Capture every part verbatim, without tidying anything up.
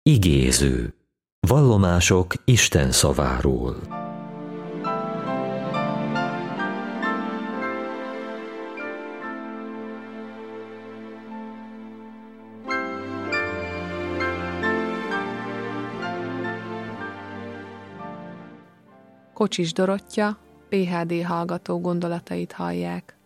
Igéző. Vallomások Isten szaváról. Kocsis Dorottya, pé há dé hallgató gondolatait hallják.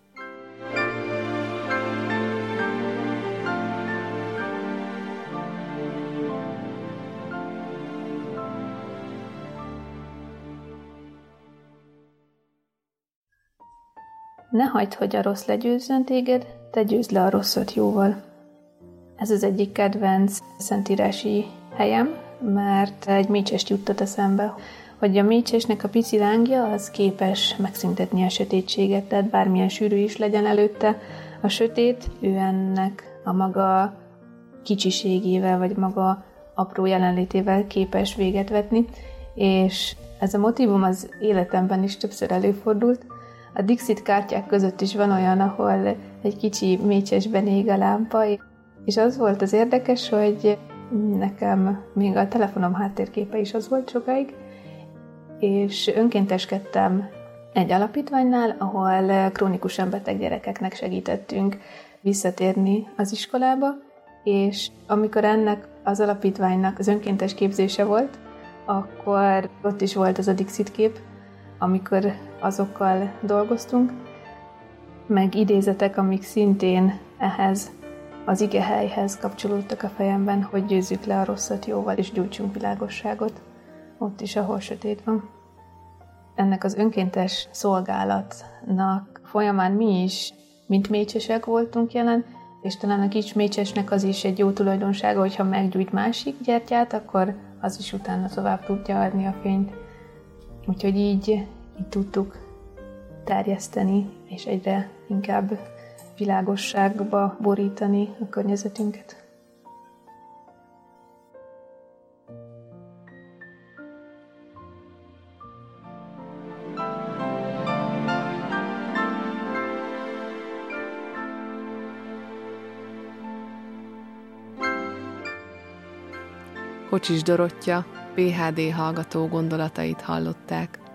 Ne hagyd, hogy a rossz legyőzzön téged, te győzd le a rosszat jóval. Ez az egyik kedvenc szentírási helyem, mert egy mécsest juttat eszembe, hogy a mécsesnek a pici lángja az képes megszüntetni a sötétséget, tehát bármilyen sűrű is legyen előtte a sötét, ő ennek a maga kicsiségével, vagy maga apró jelenlétével képes véget vetni, és ez a motívum az életemben is többször előfordult. A Dixit kártyák között is van olyan, ahol egy kicsi mécsesben ég a lámpa, és az volt az érdekes, hogy nekem még a telefonom háttérképe is az volt sokáig, és önkénteskedtem egy alapítványnál, ahol krónikusan beteg gyerekeknek segítettünk visszatérni az iskolába, és amikor ennek az alapítványnak az önkéntes képzése volt, akkor ott is volt az a Dixit kép, amikor azokkal dolgoztunk, meg idézetek, amik szintén ehhez az igehelyhez kapcsolódtak a fejemben, hogy győzzük le a rosszat jóval, és gyújtsunk világosságot ott is, ahol sötét van. Ennek az önkéntes szolgálatnak folyamán mi is, mint mécsesek voltunk jelen, és talán a kis mécsesnek az is egy jó tulajdonsága, hogyha meggyújt másik gyertyát, akkor az is utána tovább tudja adni a fényt. Úgyhogy így, így tudtuk terjeszteni, és egyre inkább világosságba borítani a környezetünket. Kocsis Dorottya, pé há dé hallgató gondolatait hallották.